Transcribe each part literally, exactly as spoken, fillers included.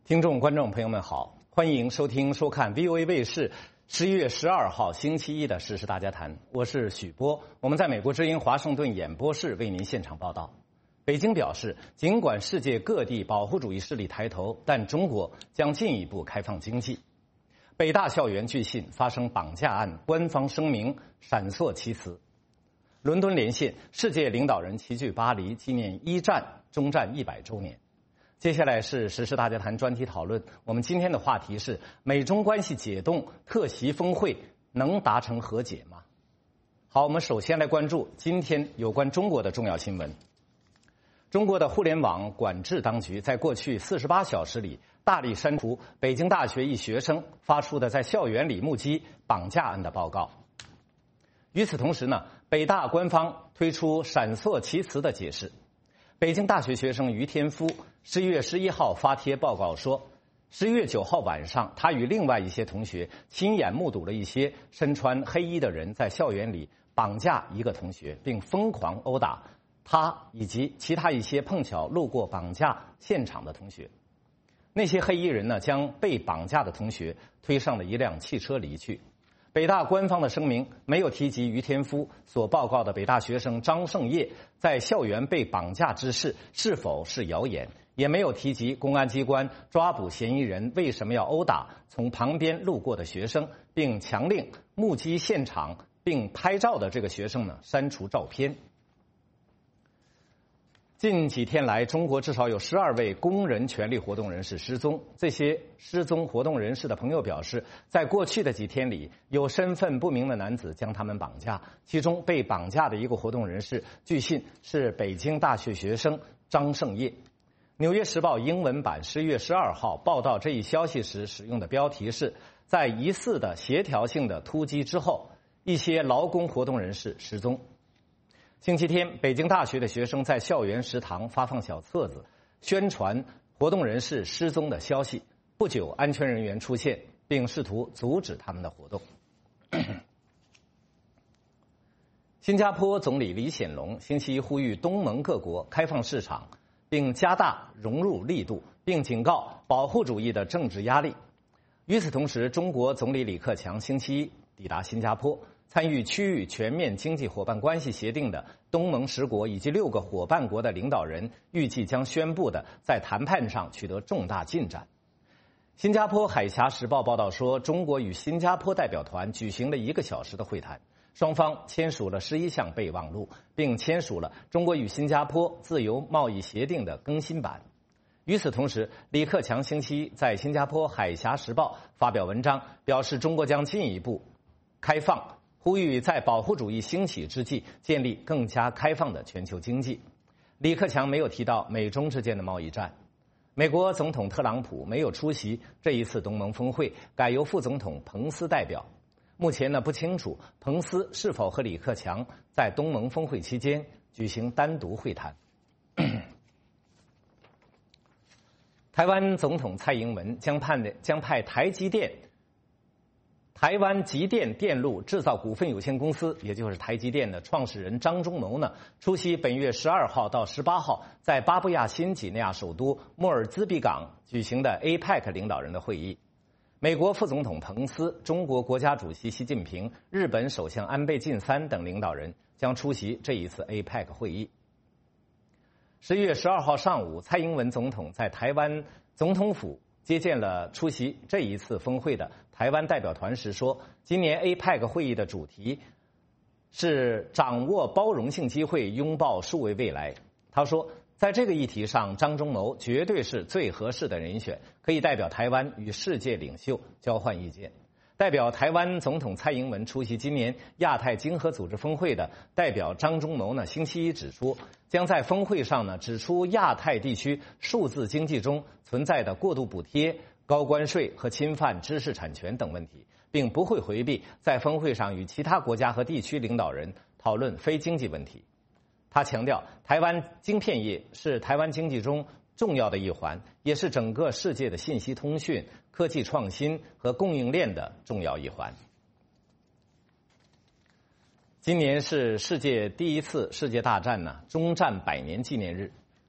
听众、观众朋友们好，欢迎收听、收看 V O A 卫视十一月十二号星期一的《时事大家谈》，我是许波，我们在美国之音华盛顿演播室为您现场报道。北京表示，尽管世界各地保护主义势力抬头，但中国将进一步开放经济。北大校园据信发生绑架案，官方声明闪烁其词。伦敦连线，世界领导人齐聚巴黎，纪念一战、中战一百周年。接下来是时事大家谈专题讨论，我们今天的话题是美中关系解冻，特席峰会能达成和解吗？好，我们首先来关注今天有关中国的重要新闻。中国的互联网管制当局在过去四十八小时里大力删除北京大学一学生发出的在校园里目击绑架案的报告。与此同时呢，北大官方推出闪烁其词的解释。北京大学学生于天夫十一月十一号发帖报告说，十一月九号晚上，他与另外一些同学亲眼目睹了一些身穿黑衣的人在校园里绑架一个同学，并疯狂殴打他以及其他一些碰巧路过绑架现场的同学。那些黑衣人呢，将被绑架的同学推上了一辆汽车离去。北大官方的声明没有提及于天夫所报告的北大学生张胜业在校园被绑架之事是否是谣言，也没有提及公安机关抓捕嫌疑人为什么要殴打从旁边路过的学生，并强令目击现场并拍照的这个学生呢删除照片。近几天来，中国至少有十二位工人权利活动人士失踪。这些失踪活动人士的朋友表示，在过去的几天里，有身份不明的男子将他们绑架，其中被绑架的一个活动人士据信是北京大学学生张胜业。纽约时报英文版十一月十二号报道这一消息时使用的标题是，在疑似的协调性的突击之后，一些劳工活动人士失踪。星期天，北京大学的学生在校园食堂发放小册子，宣传活动人士失踪的消息。不久，安全人员出现，并试图阻止他们的活动。新加坡总理李显龙星期一呼吁东盟各国开放市场，并加大融入力度，并警告保护主义的政治压力。与此同时，中国总理李克强星期一抵达新加坡，参与区域全面经济伙伴关系协定的东盟十国以及六个伙伴国的领导人预计将宣布的在谈判上取得重大进展。新加坡海峡时报报道说，中国与新加坡代表团举行了一个小时的会谈，双方签署了十一项备忘录，并签署了中国与新加坡自由贸易协定的更新版。与此同时，李克强星期一在新加坡海峡时报发表文章，表示中国将进一步开放，呼吁在保护主义兴起之际建立更加开放的全球经济。李克强没有提到美中之间的贸易战。美国总统特朗普没有出席这一次东盟峰会，改由副总统彭斯代表。目前呢，不清楚彭斯是否和李克强在东盟峰会期间举行单独会谈。台湾总统蔡英文将派将派台积电台湾集电电路制造股份有限公司，也就是台积电的创始人张忠谋呢，出席本月十二号到十八号在巴布亚新几内亚首都莫尔兹比港举行的 A P E C 领导人的会议。美国副总统彭斯、中国国家主席习近平、日本首相安倍晋三等领导人将出席这一次 A P E C 会议。十一月十二号上午，蔡英文总统在台湾总统府接见了出席这一次峰会的台湾代表团时说，今年 A P E C 会议的主题是掌握包容性机会，拥抱数位未来。他说，在这个议题上，张忠谋绝对是最合适的人选，可以代表台湾与世界领袖交换意见。代表台湾总统蔡英文出席今年亚太经合组织峰会的代表张忠谋呢，星期一指出，将在峰会上呢指出亚太地区数字经济中存在的过度补贴、高关税和侵犯知识产权等问题，并不会回避在峰会上与其他国家和地区领导人讨论非经济问题。他强调，台湾晶片业是台湾经济中重要的一环，也是整个世界的信息通讯、科技创新和供应链的重要一环。今年是世界第一次世界大战呢终战百年纪念日。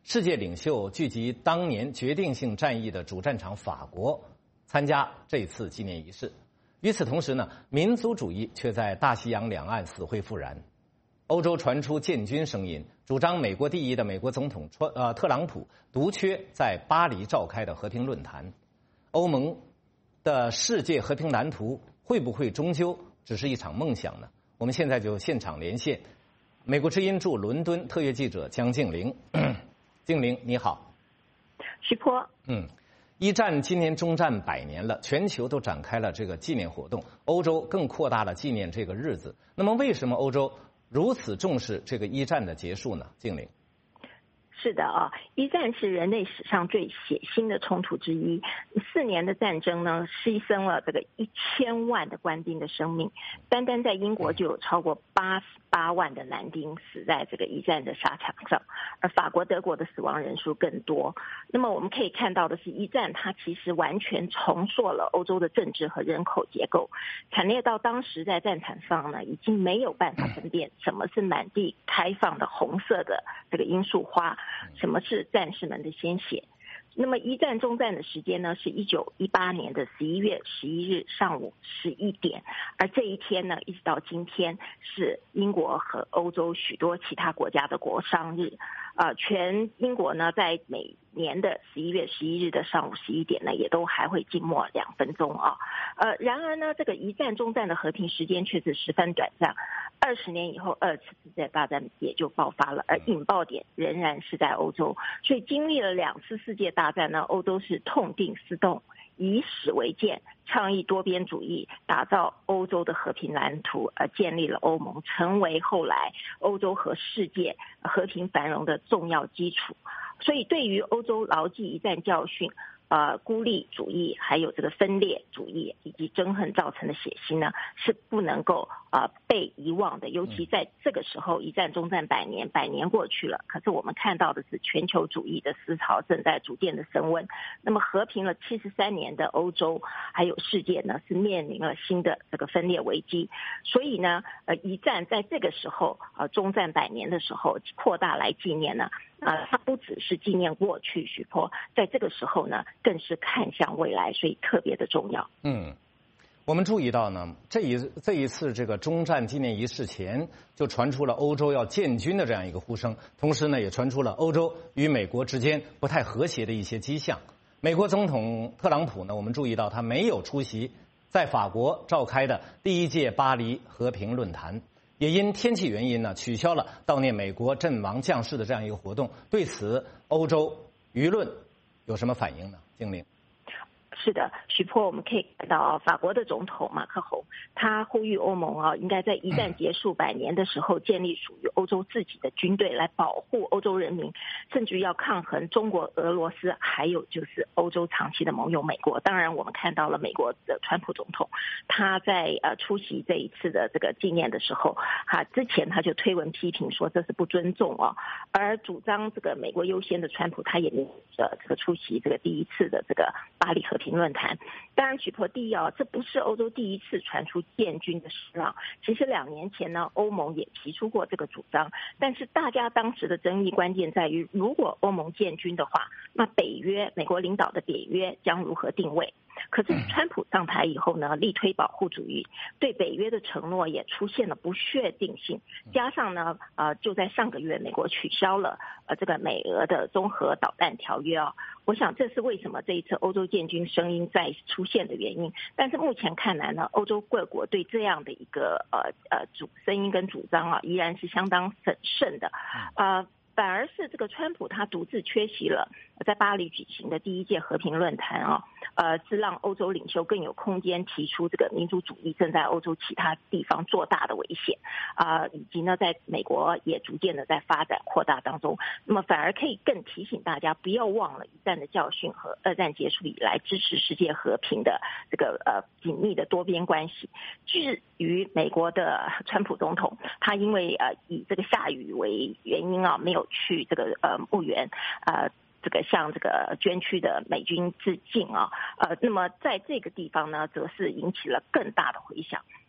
世界领袖聚集当年决定性战役的主战场法国，参加这次纪念仪式。与此同时呢，民族主义却在大西洋两岸死灰复燃。欧洲传出建军声音，主张美国第一的美国总统川呃特朗普独缺在巴黎召开的和平论坛。欧盟的世界和平蓝图会不会终究只是一场梦想呢？我们现在就现场连线美国之音驻伦敦特约记者江静玲。静玲你好。 徐波。 嗯，一战今年终战百年了，全球都展开了这个纪念活动，欧洲更扩大了纪念这个日子。那么为什么欧洲如此重视这个一战的结束呢？静玲。 是的啊，一战是人类史上最血腥的冲突之一。四年的战争呢，牺牲了这个一千万的官兵的生命。单单在英国就有超过八十八万的男丁死在这个一战的沙场上，而法国、德国的死亡人数更多。那么我们可以看到的是，一战它其实完全重塑了欧洲的政治和人口结构，惨烈到当时在战场上呢，已经没有办法分辨什么是满地开放的红色的这个罂粟花，什么是战士们的鲜血。那么一战终战的时间呢，是一九一八年的十一月十一日上午十一点，而这一天呢，一直到今天是英国和欧洲许多其他国家的国殇日。呃，全英国呢，在每年的十一月十一日的上午十一点呢，也都还会静默两分钟啊。呃，然而呢，这个一战终战的和平时间却是十分短暂。二十年以后，二次世界大战也就爆发了，而引爆点仍然是在欧洲。所以经历了两次世界大战呢，欧洲是痛定思痛，以史为鉴，倡议多边主义，打造欧洲的和平蓝图，而建立了欧盟，成为后来欧洲和世界和平繁荣的重要基础。所以对于欧洲牢记一战教训，呃，孤立主义还有这个分裂主义以及憎恨造成的血腥呢，是不能够呃被遗忘的。尤其在这个时候，一战终战百年，百年过去了，可是我们看到的是全球主义的思潮正在逐渐的升温。那么和平了七十三年的欧洲还有世界呢，是面临了新的这个分裂危机。所以呢，呃，一战在这个时候呃终战百年的时候扩大来纪念呢。啊，它不只是纪念过去，许波，在这个时候呢，更是看向未来，所以特别的重要。 嗯，我们注意到呢，这一这一次这个终战纪念仪式前，就传出了欧洲要建军的这样一个呼声，同时呢，也传出了欧洲与美国之间不太和谐的一些迹象。美国总统特朗普呢，我们注意到他没有出席在法国召开的第一届巴黎和平论坛。也因天气原因呢，取消了悼念美国阵亡将士的这样一个活动。对此，欧洲舆论有什么反应呢？静玲。 是的，徐波，我们可以看到啊，法国的总统马克宏，他呼吁欧盟啊，应该在一战结束百年的时候，建立属于欧洲自己的军队，来保护欧洲人民，甚至要抗衡中国、俄罗斯，还有就是欧洲长期的盟友美国。当然，我们看到了美国的川普总统，他在呃出席这一次的这个纪念的时候，哈、啊，之前他就推文批评说这是不尊重啊，而主张这个美国优先的川普，他也呃这个出席这个第一次的这个巴黎和平论坛。当然，举破第一啊，这不是欧洲第一次传出建军的声浪。其实两年前呢，欧盟也提出过这个主张，但是大家当时的争议关键在于，如果欧盟建军的话，那北约美国领导的北约将如何定位？可是川普上台以后呢，力推保护主义，对北约的承诺也出现了不确定性。加上呢，呃，就在上个月，美国取消了呃这个美俄的综合导弹条约啊。我想这是为什么这一次欧洲建军声音再出现的原因。但是目前看来呢，欧洲各国对这样的一个呃呃主声音跟主张啊，依然是相当审慎的，呃。反而是这个川普他独自缺席了在巴黎举行的第一届和平论坛啊，呃，是让欧洲领袖更有空间提出这个民族主义正在欧洲其他地方做大的危险啊、呃，以及呢，在美国也逐渐的在发展扩大当中。那么反而可以更提醒大家不要忘了一战的教训和二战结束以来支持世界和平的这个呃紧密的多边关系。至于美国的川普总统，他因为呃以这个下雨为原因啊，没有去这个呃墓园呃这个向这个捐躯的美军致敬啊，呃，那么在这个地方呢，则是引起了更大的回响。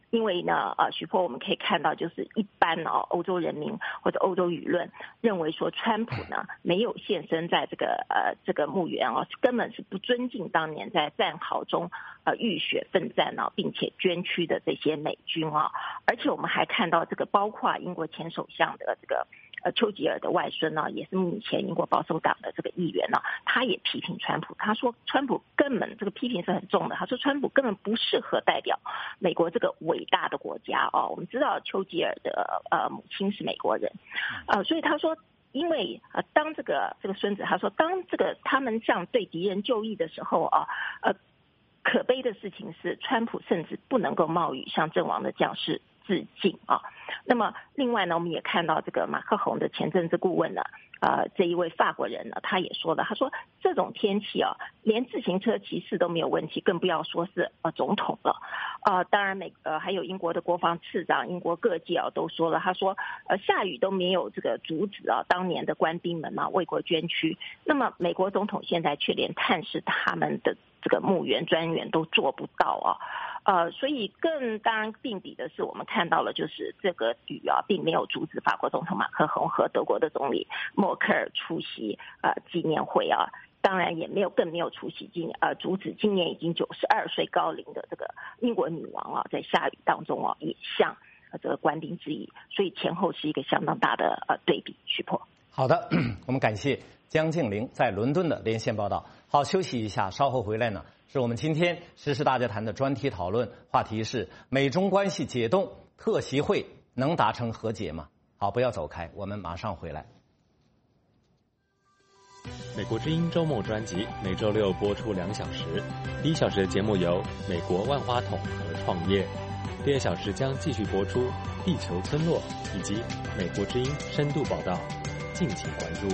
因为呢，呃，许波我们可以看到，就是一般哦，欧洲人民或者欧洲舆论认为说，川普呢没有现身在这个呃这个墓园哦，根本是不尊敬当年在战壕中呃浴血奋战啊，并且捐躯的这些美军啊。而且我们还看到这个，包括英国前首相的这个呃丘吉尔的外孙呢，也是目前英国保守党的这个议员呢，他也批评川普，他说川普根本这个批评是很重的，他说川普根本不适合代表美国这个伟大的国家哦。我们知道丘吉尔的呃母亲是美国人，呃，所以他说。因为呃，当这个这个孙子他说，当这个他们向对敌人就义的时候啊，呃，可悲的事情是，川普甚至不能够冒雨向阵亡的将士致敬啊。那么另外呢，我们也看到这个马克宏的前政治顾问呢，呃，这一位法国人呢，他也说了，他说这种天气啊，连自行车骑士都没有问题，更不要说是呃总统了。呃，当然美呃还有英国的国防次长，英国各界啊都说了，他说呃下雨都没有这个阻止啊当年的官兵们嘛为国捐躯。那么美国总统现在却连探视他们的这个墓园专员都做不到啊。呃，所以更当然并比的是，我们看到了就是这个雨啊，并没有阻止法国总统马克宏和德国的总理默克尔出席呃纪念会啊。当然也没有更没有出席今呃阻止今年已经九十二岁高龄的这个英国女王啊，在下雨当中啊也向呃这个官兵致意，所以前后是一个相当大的呃对比。徐波， 好的，我们感谢江静玲在伦敦的连线报道。好，休息一下，稍后回来呢，是我们今天时事大家谈的专题讨论，话题是美中关系解冻，特席会能达成和解吗？好，不要走开，我们马上回来。 美国之音周末专辑每周六播出两小时，第一小时的节目由美国万花筒和创业，第二小时将继续播出地球村落以及美国之音深度报道，敬请关注。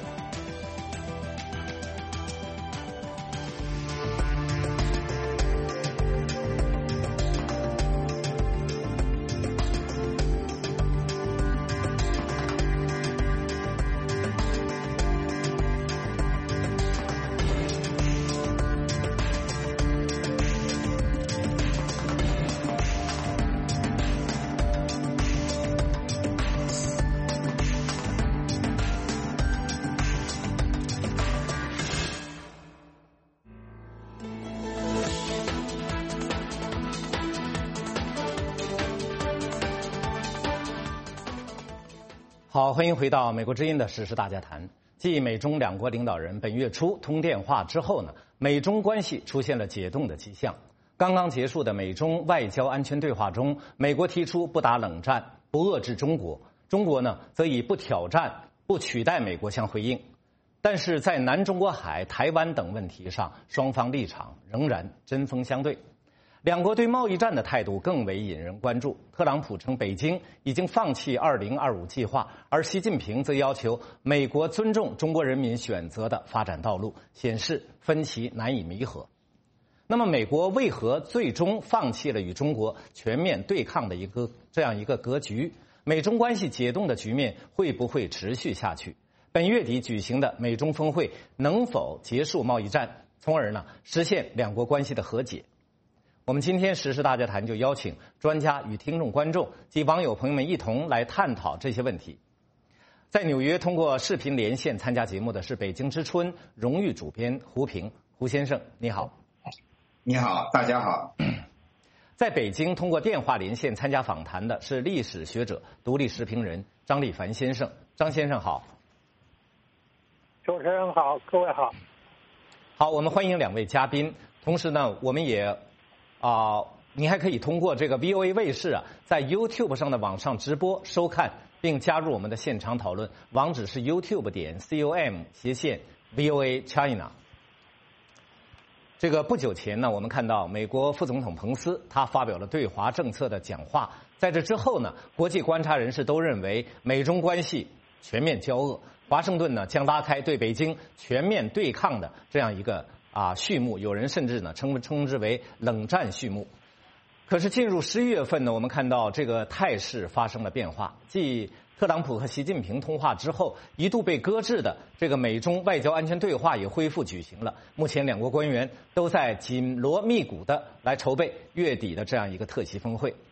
好，欢迎回到美国之音的时事大家谈。继美中两国领导人本月初通电话之后呢，美中关系出现了解冻的迹象。刚刚结束的美中外交安全对话中，美国提出不打冷战、不遏制中国，中国呢则以不挑战、不取代美国相回应。但是在南中国海、台湾等问题上，双方立场仍然针锋相对。两国对贸易战的态度更为引人关注。特朗普称北京已经放弃二零二五计划，而习近平则要求美国尊重中国人民选择的发展道路，显示分歧难以弥合。那么美国为何最终放弃了与中国全面对抗的一个这样一个格局？美中关系解冻的局面会不会持续下去？本月底举行的美中峰会能否结束贸易战，从而呢实现两国关系的和解？我们今天时事大家谈就邀请专家与听众观众及网友朋友们一同来探讨这些问题。在纽约通过视频连线参加节目的是北京之春荣誉主编胡平，胡先生你好。 你好，大家好。 在北京通过电话连线参加访谈的是历史学者、独立时评人张立凡先生，张先生好。 主持人好，各位好。 好，我们欢迎两位嘉宾，同时呢，我们也啊、呃，你还可以通过这个 V O A 卫视啊，在 YouTube 上的网上直播收看，并加入我们的现场讨论。网址是 YouTube 点 com 斜线 V O A China。这个不久前呢，我们看到美国副总统彭斯他发表了对华政策的讲话。在这之后呢，国际观察人士都认为美中关系全面交恶，华盛顿呢将拉开对北京全面对抗的这样一个啊序幕，有人甚至呢称称之为冷战序幕。可是进入十一月份呢，我们看到这个态势发生了变化。继特朗普和习近平通话之后，一度被搁置的这个美中外交安全对话也恢复举行了。目前两国官员都在紧锣密鼓的来筹备月底的这样一个特席峰会。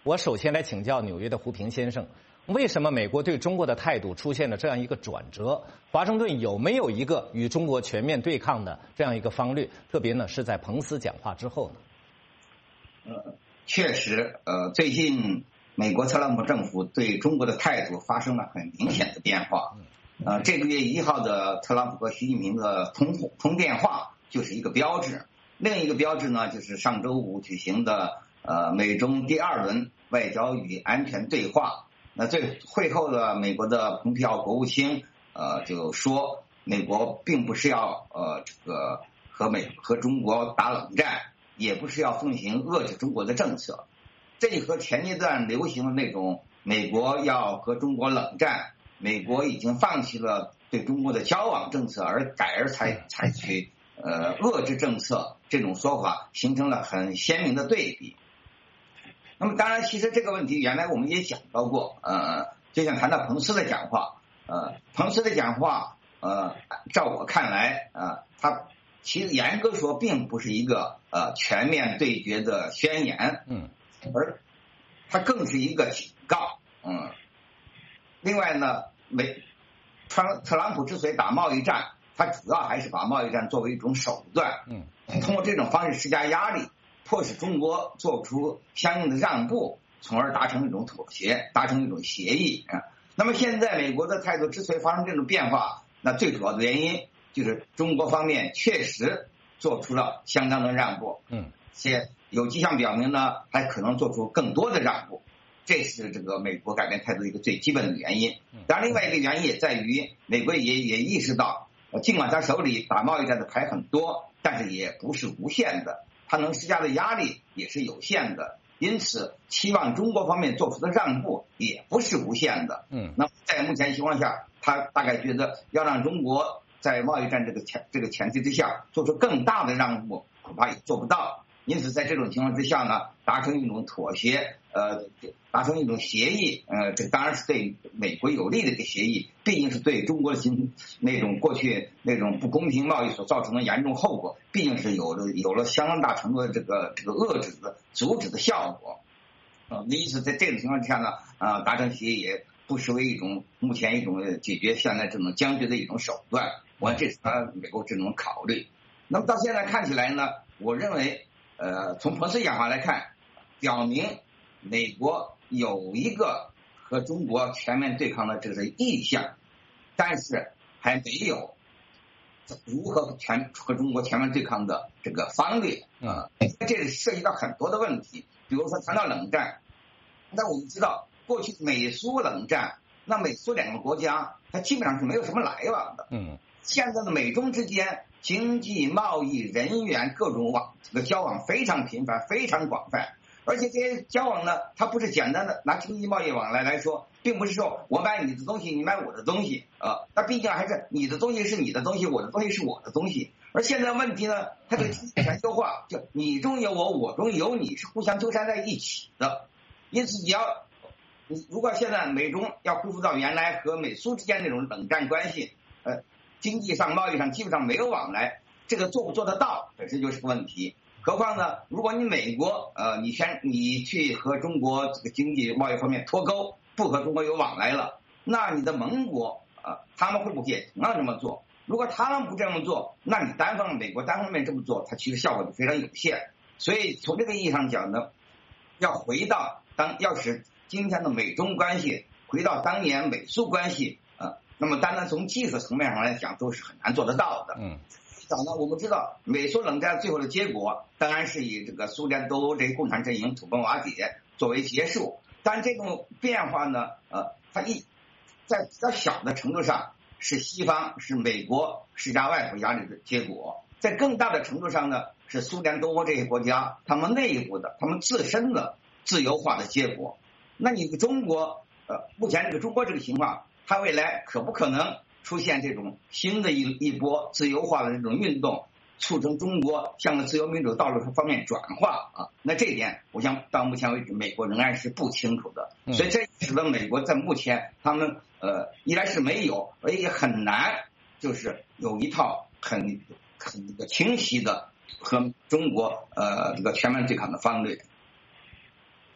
我首先来请教纽约的胡平先生，为什么美国对中国的态度出现了这样一个转折？华盛顿有没有一个与中国全面对抗的这样一个方略？特别呢是在彭斯讲话之后呢？ 呃，确实，呃，最近美国特朗普政府对中国的态度发生了很明显的变化。呃，这个月一号的特朗普和习近平的通通电话就是一个标志。另一个标志呢，就是上周五举行的呃美中第二轮外交与安全对话。那最会后的美国的蓬佩奥国务卿呃就说，美国并不是要呃这个和美和中国打冷战，也不是要奉行遏制中国的政策。这和前一段流行的那种美国要和中国冷战，美国已经放弃了对中国的交往政策，而改而采采取呃遏制政策，这种说法形成了很鲜明的对比。那么当然，其实这个问题原来我们也讲到过，呃，就像谈到彭斯的讲话，呃，彭斯的讲话，呃，照我看来，呃，他其实严格说并不是一个呃全面对决的宣言， 嗯， 而它更是一个警告，嗯。另外呢，美特特朗普之所以打贸易战，他主要还是把贸易战作为一种手段， 嗯， 通过这种方式施加压力，迫使中国做出相应的让步，从而达成一种妥协，达成一种协议啊。那么现在美国的态度之所以发生这种变化，那最主要的原因就是中国方面确实做出了相当的让步， 嗯， 且有迹象表明呢，还可能做出更多的让步。这是这个美国改变态度的一个最基本的原因。当然，另外一个原因也在于，美国也也意识到，尽管他手里打贸易战的牌很多，但是也不是无限的，他能施加的压力也是有限的。因此，期望中国方面做出的让步也不是无限的。 嗯， 那在目前情况下，他大概觉得要让中国在贸易战这个前这个前提之下做出更大的让步，恐怕也做不到。因此，在这种情况之下呢，达成一种妥协，呃，达成一种协议，呃，这当然是对美国有利的一个协议，毕竟是对中国的新那种过去那种不公平贸易所造成的严重后果，毕竟是有了有了相当大程度的这个这个遏制的阻止的效果。呃，因此在这种情况之下呢，呃，达成协议也不失为一种目前一种解决现在这种僵局的一种手段。我这是他美国这种考虑。那么到现在看起来呢，我认为。呃，从彭斯讲话来看，表明美国有一个和中国全面对抗的这个意向，但是还没有如何全和中国全面对抗的这个方略啊。这里涉及到很多的问题，比如说谈到冷战，那我们知道过去美苏冷战，那美苏两个国家它基本上是没有什么来往的。嗯，现在的美中之间。经济、贸易、人员各种往这个交往非常频繁、非常广泛，而且这些交往呢，它不是简单的拿经济贸易往来来说，并不是说我买你的东西，你买我的东西啊，那毕竟还是你的东西是你的东西，我的东西是我的东西。而现在问题呢，它这个全球化，就你中有我，我中有你，是互相纠缠在一起的。因此，你要你如果现在美中要恢复到原来和美苏之间那种冷战关系，呃。经济上、贸易上基本上没有往来，这个做不做得到本身就是个问题。何况呢，如果你美国呃，你先你去和中国这个经济贸易方面脱钩，不和中国有往来了，那你的盟国呃，他们会不会也同样这么做？如果他们不这么做，那你单方美国单方面这么做，它其实效果就非常有限。所以从这个意义上讲呢，要回到当要使今天的美中关系回到当年美苏关系。那么，单单从技术层面上来讲，都是很难做得到的。嗯，早呢，我们知道美苏冷战最后的结果，当然是以这个苏联东欧这些共产阵营土崩瓦解作为结束。但这种变化呢，呃，它一在比较小的程度上是西方是美国施加外部压力的结果，在更大的程度上呢，是苏联东欧这些国家他们内部的、他们自身的自由化的结果。那你中国，呃，目前这个中国这个情况。它未来可不可能出现这种新的一一波自由化的这种运动，促成中国向着自由民主道路方面转化啊？那这一点，我想到目前为止，美国仍然是不清楚的。所以这使得美国在目前他们呃，一来是没有，而也很难，就是有一套很很这个清晰的和中国呃这个全面对抗的方略。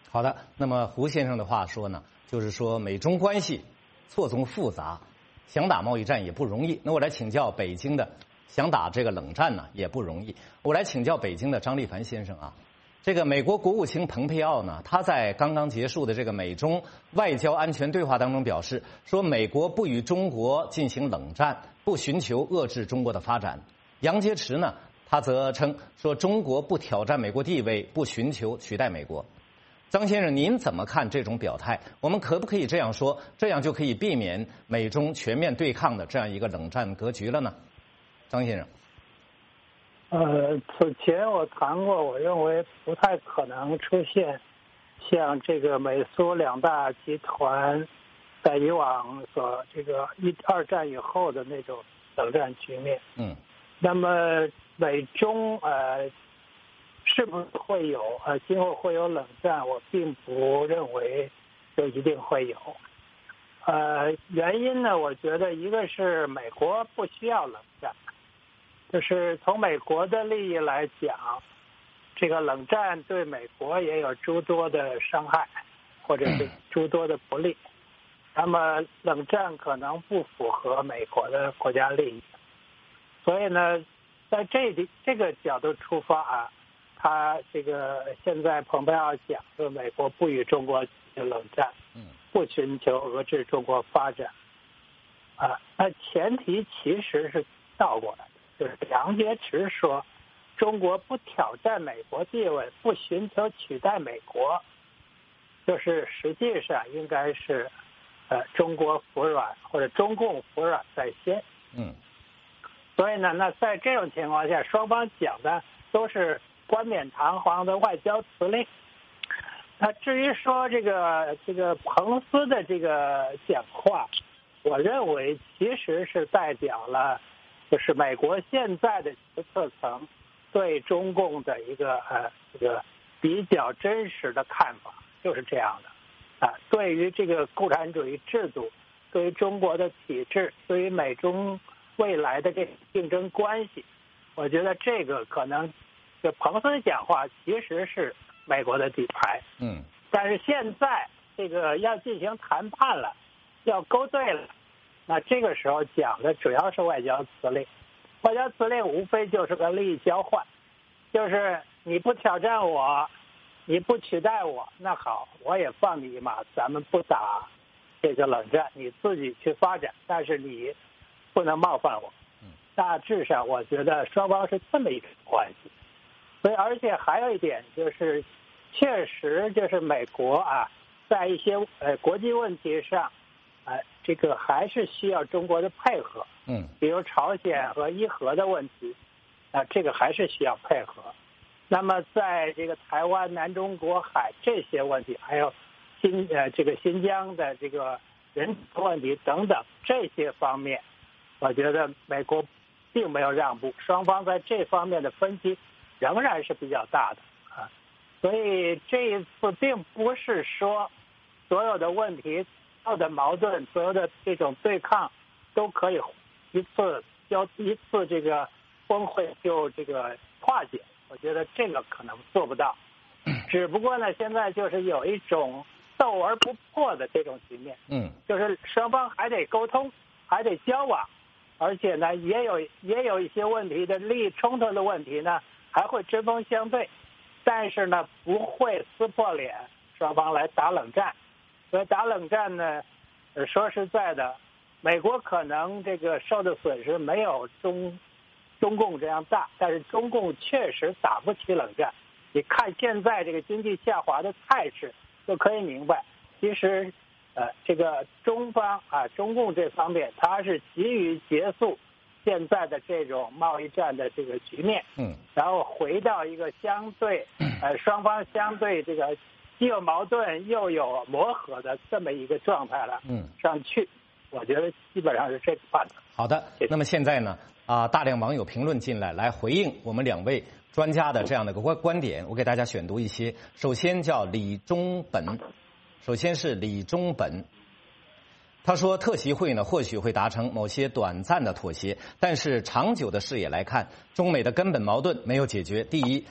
好的，那么胡先生的话说呢，就是说美中关系错综复杂，想打贸易战也不容易。那我来请教北京的，想打这个冷战呢也不容易。我来请教北京的张立凡先生啊，这个美国国务卿蓬佩奥呢，他在刚刚结束的这个美中外交安全对话当中表示，说美国不与中国进行冷战，不寻求遏制中国的发展。杨洁篪呢，他则称说中国不挑战美国地位，不寻求取代美国。张先生，您怎么看这种表态？我们可不可以这样说，这样就可以避免美中全面对抗的这样一个冷战格局了呢？张先生。 呃，此前我谈过，我认为不太可能出现像这个美苏两大集团在以往所这个一二战以后的那种冷战局面。嗯。那么美中呃。是不是会有呃，今后会有冷战？我并不认为就一定会有。呃，原因呢，我觉得一个是美国不需要冷战，就是从美国的利益来讲，这个冷战对美国也有诸多的伤害，或者是诸多的不利。那么冷战可能不符合美国的国家利益，所以呢，在这这个角度出发啊。他这个现在蓬佩奥讲说，美国不与中国进行冷战，不寻求遏制中国发展，啊，那前提其实是倒过来的，就是杨洁篪说，中国不挑战美国地位，不寻求取代美国，就是实际上应该是，呃，中国服软或者中共服软在先，嗯，所以呢，那在这种情况下，双方讲的都是冠冕堂皇的外交辞令。那至于说这个这个彭斯的这个讲话，我认为其实是代表了就是美国现在的决策层对中共的一个呃这个比较真实的看法，就是这样的啊。对于这个共产主义制度，对于中国的体制，对于美中未来的这个竞争关系，我觉得这个可能。就彭斯讲话其实是美国的底牌，嗯，但是现在这个要进行谈判了，要勾兑了，那这个时候讲的主要是外交辞令，外交辞令无非就是个利益交换，就是你不挑战我，你不取代我，那好，我也放你一马，咱们不打这个冷战，你自己去发展，但是你不能冒犯我。大致上，我觉得双方是这么一种关系。所以，而且还有一点就是，确实就是美国啊，在一些呃国际问题上，呃，这个还是需要中国的配合。嗯，比如朝鲜和伊核的问题，啊、呃，这个还是需要配合。那么，在这个台湾、南中国海这些问题，还有新呃这个新疆的这个人权问题等等这些方面，我觉得美国并没有让步，双方在这方面的分歧仍然是比较大的啊，所以这一次并不是说所有的问题、所有的矛盾、所有的这种对抗都可以一次交一次这个峰会就这个化解。我觉得这个可能做不到，只不过呢，现在就是有一种斗而不破的这种局面，嗯，就是双方还得沟通，还得交往，而且呢，也有也有一些问题的利益冲突的问题呢。还会针锋相对，但是呢不会撕破脸，双方来打冷战。所以打冷战呢，说实在的，美国可能这个受的损失没有中中共这样大，但是中共确实打不起冷战。你看现在这个经济下滑的态势，就可以明白，其实呃这个中方啊中共这方面，他是急于结束现在的这种贸易战的这个局面，嗯，然后回到一个相对，呃，双方相对这个既有矛盾又有磨合的这么一个状态了，嗯，上去，我觉得基本上是这个办法。 好的，那么现在呢，啊，大量网友评论进来，来回应我们两位专家的这样的一个观观点，我给大家选读一些。首先叫李中本，首先是李中本。他说，特习会呢或许会达成某些短暂的妥协，但是长久的视野来看，中美的根本矛盾没有解决。第一，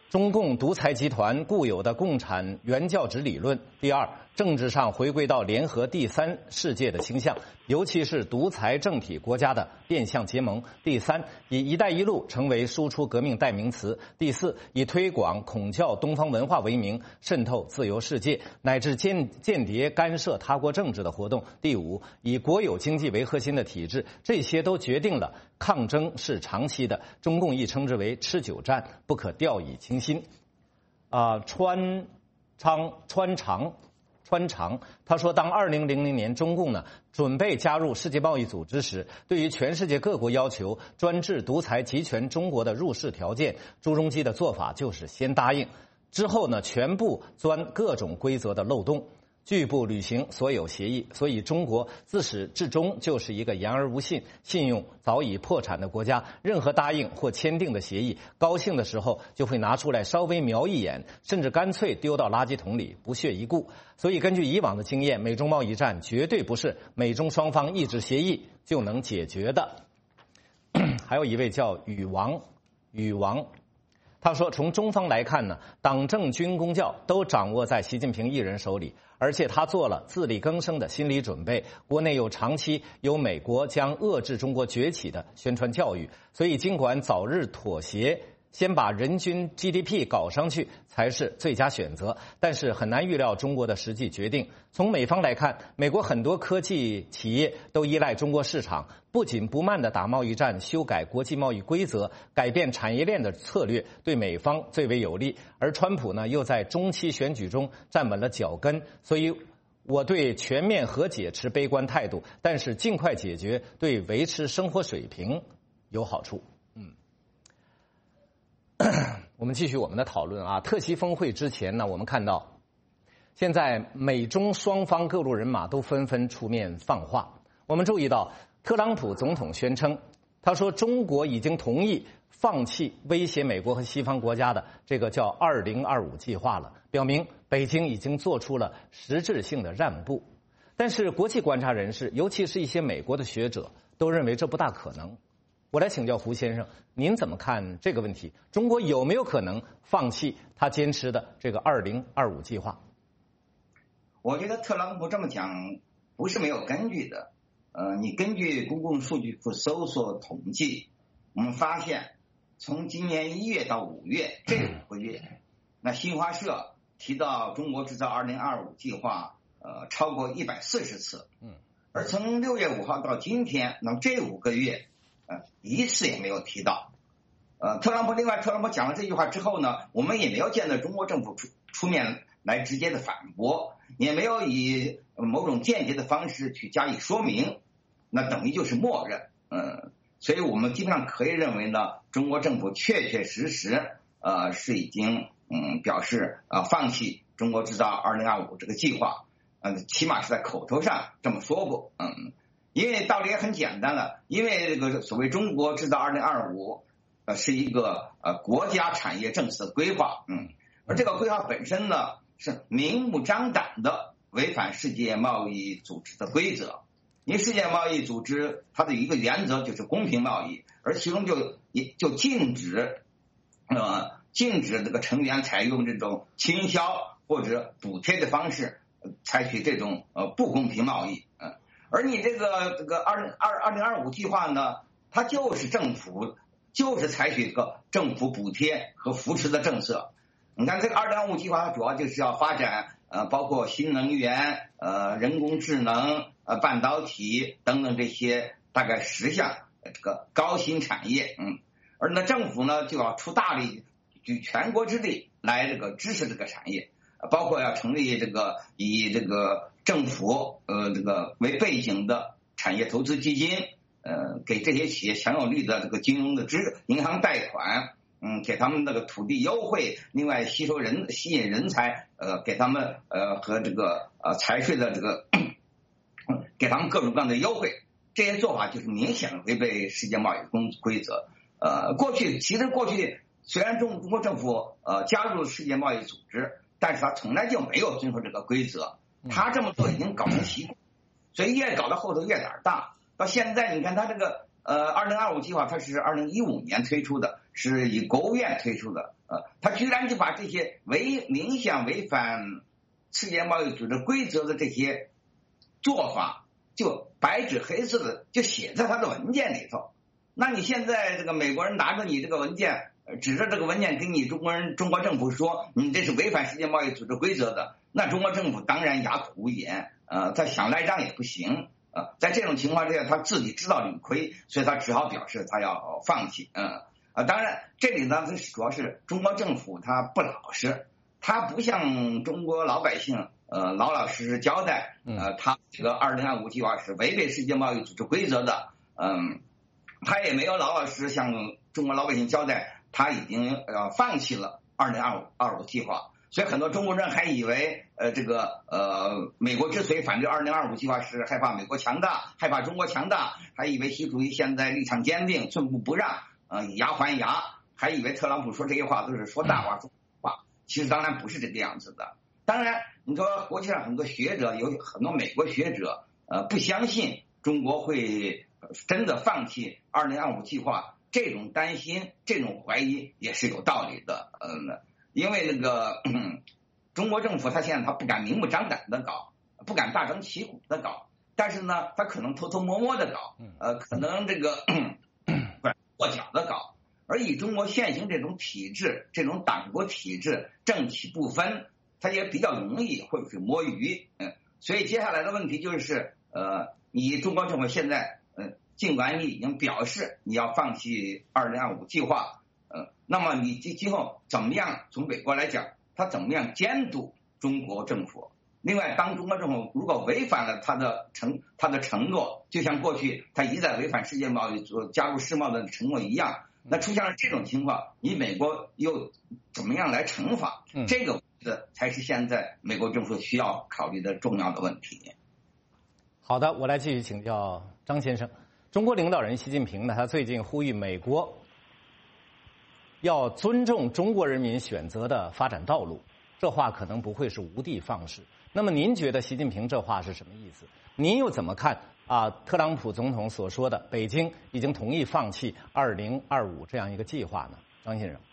中共独裁集团固有的共产原教旨理论；第二，政治上回归到联合第三世界的倾向，尤其是独裁政体国家的变相结盟；第三，以“一带一路”成为输出革命代名词；第四，以推广孔教东方文化为名渗透自由世界，乃至间间谍干涉他国政治的活动；第五，以国有经济为核心的体制，这些都决定了抗争是长期的。中共亦称之为持久战，不可掉以轻心。啊、呃，川昌川长。川长他说，当二零零零年中共呢准备加入世界贸易组织时，对于全世界各国要求专制独裁集权中国的入世条件，朱镕基的做法就是先答应，之后呢全部钻各种规则的漏洞，拒不履行所有协议。所以中国自始至终就是一个言而无信、信用早已破产的国家，任何答应或签订的协议，高兴的时候就会拿出来稍微瞄一眼，甚至干脆丢到垃圾桶里，不屑一顾。所以根据以往的经验，美中贸易战绝对不是美中双方一纸协议就能解决的。还有一位叫禹王，禹王他说，从中方来看呢，党政军公教都掌握在习近平一人手里，而且他做了自力更生的心理准备，国内又长期有美国将遏制中国崛起的宣传教育，所以尽管早日妥协，先把人均 G D P 搞上去才是最佳选择，但是很难预料中国的实际决定。从美方来看，美国很多科技企业都依赖中国市场，不紧不慢地打贸易战，修改国际贸易规则，改变产业链的策略，对美方最为有利。而川普呢，又在中期选举中站稳了脚跟，所以我对全面和解持悲观态度，但是尽快解决对维持生活水平有好处。嗯。我们继续我们的讨论啊。特席峰会之前呢，我们看到现在美中双方各路人马都纷纷出面放话。我们注意到特朗普总统宣称，他说中国已经同意放弃威胁美国和西方国家的这个叫二零二五计划了，表明北京已经做出了实质性的让步。但是国际观察人士，尤其是一些美国的学者，都认为这不大可能。我来请教胡先生，您怎么看这个问题？中国有没有可能放弃他坚持的这个二零二五计划？ 我觉得特朗普这么讲不是没有根据的。呃，你根据公共数据库搜索统计，我们发现从今年一月到五月这五个月，那新华社提到中国制造二零二五计划，呃，超过一百四十次。嗯，而从六月五号到今天，那么这五个月。呃，一次也没有提到。呃，特朗普另外，特朗普讲了这句话之后呢，我们也没有见到中国政府出出面来直接的反驳，也没有以某种间接的方式去加以说明，那等于就是默认。嗯，所以我们基本上可以认为呢，中国政府确确实实呃是已经嗯表示啊、呃、放弃中国制造二零二五这个计划，嗯、呃，起码是在口头上这么说过。嗯。因为道理也很简单了，因为这个所谓中国制造二零二五，呃，是一个呃国家产业政策的规划，嗯，而这个规划本身呢是明目张胆的违反世界贸易组织的规则。因为世界贸易组织它的一个原则就是公平贸易，而其中就也就禁止，呃，禁止这个成员采用这种倾销或者补贴的方式，呃、采取这种呃不公平贸易，嗯、呃。而你这个这个二零二二零二五计划呢，它就是政府就是采取一个政府补贴和扶持的政策。你看这个二零二五计划，它主要就是要发展呃包括新能源、呃人工智能、呃半导体等等这些大概十项这个高新产业，嗯，而呢政府呢就要出大力，举全国之力来这个支持这个产业，包括要成立这个以这个。政府呃这个为背景的产业投资基金，呃给这些企业强有力的这个金融的支银行贷款，嗯给他们那个土地优惠，另外吸收人吸引人才，呃给他们呃和这个呃财税的这个给他们各种各样的优惠，这些做法就是明显违背世界贸易公规则。呃过去其实过去虽然中中国政府呃加入世界贸易组织，但是他从来就没有遵守这个规则。他这么做已经搞成习惯，所以越搞到后头越胆大。到现在你看他这个呃，二零二五计划它是二零一五年推出的，是以国务院推出的，呃，他居然就把这些违明显违反世界贸易组织规则的这些做法，就白纸黑字的就写在他的文件里头。那你现在这个美国人拿着你这个文件，指着这个文件跟你中国人中国政府说你这是违反世界贸易组织规则的，那中国政府当然哑口无言，呃，他想赖账也不行。呃，在这种情况之下，他自己知道理亏，所以他只好表示他要放弃。嗯啊、呃，当然这里呢，主要是中国政府他不老实，他不像中国老百姓呃老老实实交代，呃，他这个二零二五计划是违背世界贸易组织规则的，嗯，他也没有老老实实向中国老百姓交代，他已经呃放弃了二零二五二五计划。所以很多中国人还以为，呃，这个呃，美国之所以反对二零二五计划，是害怕美国强大，害怕中国强大，还以为习主席现在立场坚定，寸步不让，呃，以牙还牙，还以为特朗普说这些话都是说大话说话。其实当然不是这个样子的。当然，你说国际上很多学者，有很多美国学者，呃，不相信中国会真的放弃二零二五计划，这种担心，这种怀疑也是有道理的，嗯、呃。因为那个、嗯、中国政府他现在他不敢明目张胆的搞，不敢大张旗鼓的搞，但是呢，他可能偷偷摸摸的搞，呃，可能这个跺脚的搞。而以中国现行这种体制，这种党国体制，政企不分，它也比较容易会去摸鱼。嗯，所以接下来的问题就是，呃，你中国政府现在，呃，尽管你已经表示你要放弃二零二五计划。呃，那么你今今后怎么样？从美国来讲，他怎么样监督中国政府？另外，当中国政府如果违反了他的承他的承诺，就像过去他一再违反世界贸易组织加入世贸的承诺一样，那出现了这种情况，你美国又怎么样来惩罚？这个的才是现在美国政府需要考虑的重要的问题。 好的，我来继续请教张先生。中国领导人习近平呢，他最近呼吁美国要尊重中国人民选择的发展道路，这话可能不会是无的放矢。那么您觉得习近平这话是什么意思？您又怎么看啊？特朗普总统所说的北京已经同意放弃二零二五这样一个计划呢？张先生，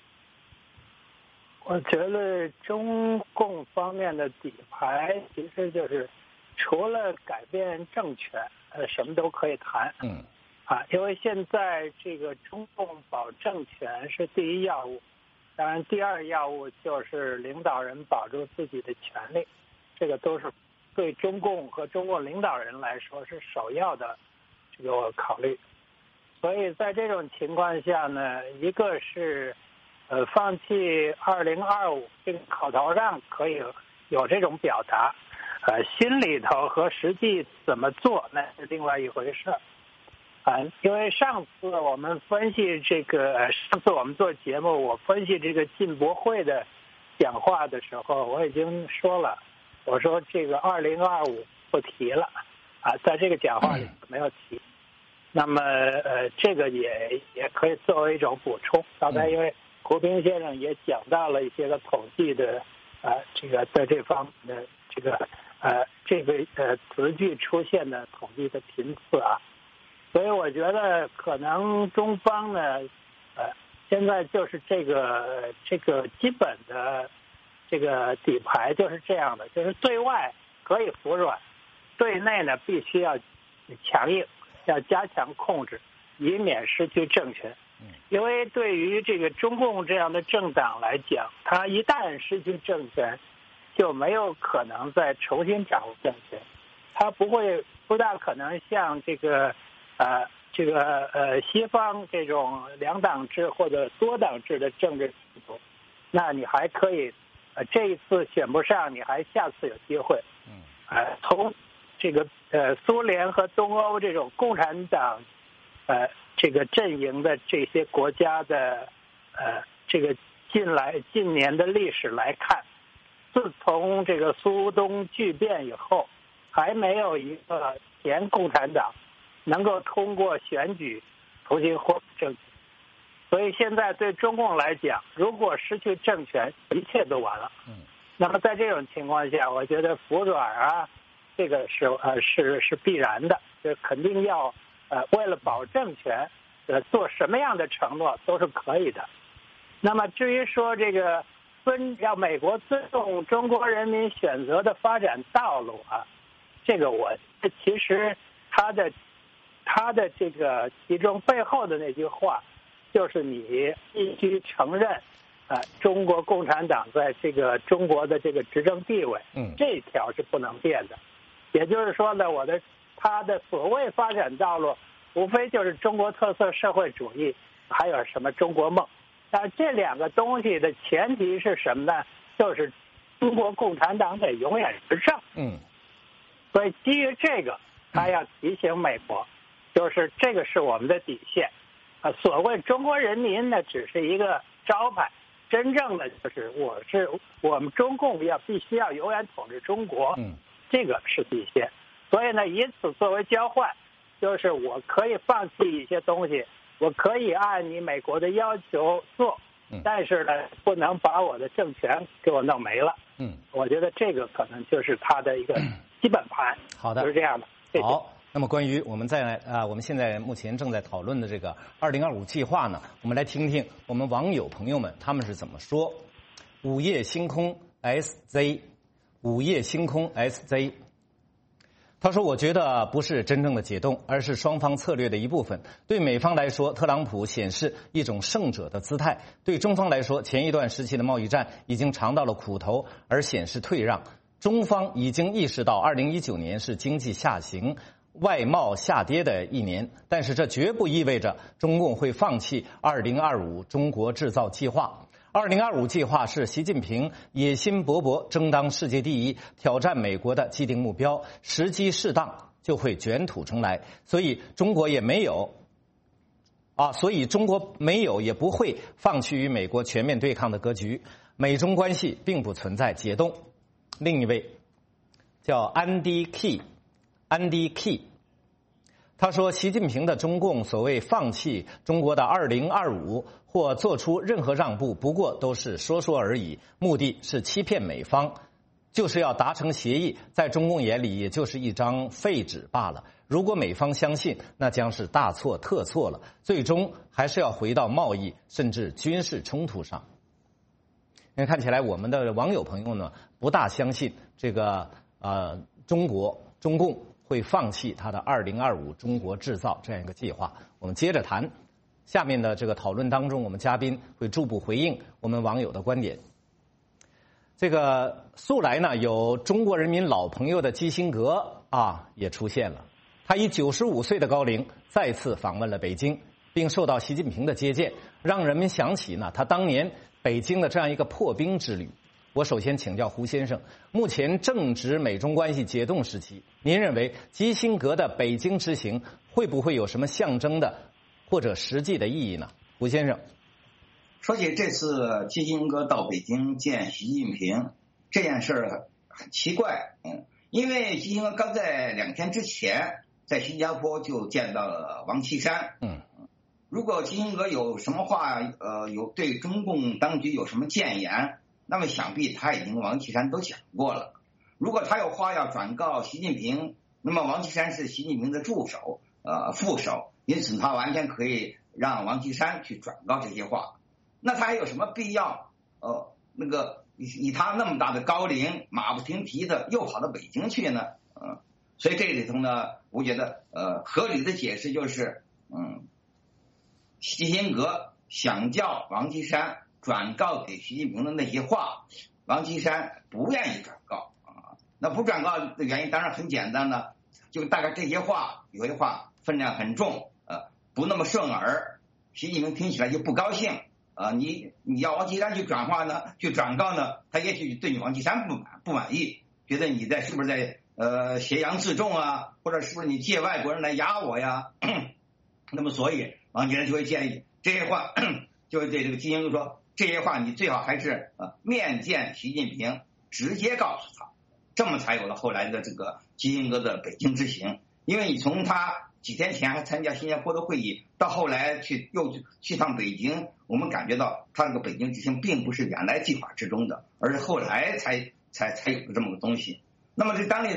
我觉得中共方面的底牌其实就是除了改变政权，呃，什么都可以谈。嗯。啊，因为现在这个中共保政权是第一要务，当然第二要务就是领导人保住自己的权利，这个都是对中共和中共领导人来说是首要的这个考虑。所以在这种情况下呢，一个是呃放弃二零二五，这个口头上可以有这种表达，呃，心里头和实际怎么做那是另外一回事儿。啊，因为上次我们分析这个，上次我们做节目，我分析这个进博会的讲话的时候，我已经说了，我说这个二零二五不提了，啊，在这个讲话里没有提。那么呃，这个也也可以作为一种补充。刚才因为胡平先生也讲到了一些个统计的啊、呃，这个在这方面的这个呃这个呃词句出现的统计的频次啊。所以我觉得可能中方呢，呃，现在就是这个这个基本的这个底牌就是这样的，就是对外可以服软，对内呢必须要强硬，要加强控制，以免失去政权。因为对于这个中共这样的政党来讲，它一旦失去政权，就没有可能再重新掌握政权，它不会不大可能像这个。呃，这个呃，西方这种两党制或者多党制的政治制度，那你还可以，呃，这一次选不上，你还下次有机会。嗯。呃，从这个呃苏联和东欧这种共产党，呃，这个阵营的这些国家的呃这个近来近年的历史来看，自从这个苏东剧变以后，还没有一个前共产党能够通过选举重新获政权，所以现在对中共来讲，如果失去政权，一切都完了。嗯，那么在这种情况下，我觉得服软啊，这个是呃是是必然的，这肯定要呃，为了保政权，呃，做什么样的承诺都是可以的。那么至于说这个尊要美国尊重中国人民选择的发展道路啊，这个我其实他的他的这个其中背后的那句话，就是你必须承认。啊，中国共产党在这个中国的这个执政地位， 嗯， 这条是不能变的。也就是说呢，我的他的所谓发展道路，无非就是中国特色社会主义，还有什么中国梦。但这两个东西的前提是什么呢？就是中国共产党得永远执政。 嗯， 所以基于这个，他要提醒美国，就是这个是我们的底线。啊，所谓中国人民呢，只是一个招牌。真正的就是我是我们中共要必须要永远统治中国， 嗯， 这个是底线。所以呢，以此作为交换，就是我可以放弃一些东西，我可以按你美国的要求做，但是呢，不能把我的政权给我弄没了。 嗯， 我觉得这个可能就是他的一个基本盘。 好的， 就是这样的。 好。那么，关于我们在啊，我们现在目前正在讨论的这个二零二五计划呢，我们来听听我们网友朋友们他们是怎么说。午夜星空 S Z， 午夜星空 S Z， 他说：“我觉得不是真正的解冻，而是双方策略的一部分。对美方来说，特朗普显示一种胜者的姿态；对中方来说，前一段时期的贸易战已经尝到了苦头，而显示退让。中方已经意识到，二零一九年是经济下行。”外贸下跌的一年，但是这绝不意味着中共会放弃二零二五中国制造计划。二零二五计划是习近平野心勃勃争当世界第一、挑战美国的既定目标，时机适当就会卷土重来。所以中国也没有啊，所以中国没有也不会放弃与美国全面对抗的格局。美中关系并不存在解冻。另一位叫安迪 Key。安迪 Key， 他说：“习近平的中共所谓放弃中国的二零二五或做出任何让步，不过都是说说而已，目的是欺骗美方，就是要达成协议，在中共眼里也就是一张废纸罢了。如果美方相信，那将是大错特错了，最终还是要回到贸易甚至军事冲突上。”那看起来我们的网友朋友呢，不大相信这个呃中国中共会放弃他的二零二五中国制造这样一个计划。我们接着谈，下面的这个讨论当中，我们嘉宾会逐步回应我们网友的观点。这个素来呢，有中国人民老朋友的基辛格啊也出现了。他以九十五岁的高龄再次访问了北京，并受到习近平的接见，让人们想起呢他当年北京的这样一个破冰之旅。我首先请教胡先生，目前正值美中关系解冻时期，您认为基辛格的北京之行会不会有什么象征的或者实际的意义呢？胡先生， 说起这次基辛格到北京见习近平这件事儿很奇怪，嗯，因为基辛格刚在两天之前在新加坡就见到了王岐山， 嗯， 如果基辛格有什么话，呃，有对中共当局有什么谏言，那么想必他已经王岐山都讲过了。如果他有话要转告习近平，那么王岐山是习近平的助手，呃，副手，因此他完全可以让王岐山去转告这些话。那他还有什么必要？呃，那个以以他那么大的高龄，马不停蹄的又跑到北京去呢？嗯、呃，所以这里头呢，我觉得呃合理的解释就是，嗯，基辛格想叫王岐山转告给习近平的那些话，王岐山不愿意转告啊。那不转告的原因当然很简单了，就大概这些话有些话分量很重，呃，不那么顺耳，习近平听起来就不高兴啊。你你要王岐山去转话呢，去转告呢，他也许对你王岐山不满不满意，觉得你在是不是在呃挟洋自重啊，或者是不是你借外国人来压我呀？那么所以王岐山就会建议这些话，就会对这个基辛格说，这些话你最好还是呃面见习近平，直接告诉他，这么才有了后来的这个基辛格的北京之行。因为你从他几天前还参加新加坡的会议，到后来去又去去趟北京，我们感觉到他这个北京之行并不是原来计划之中的，而是后来才才才有这么个东西。那么这当里的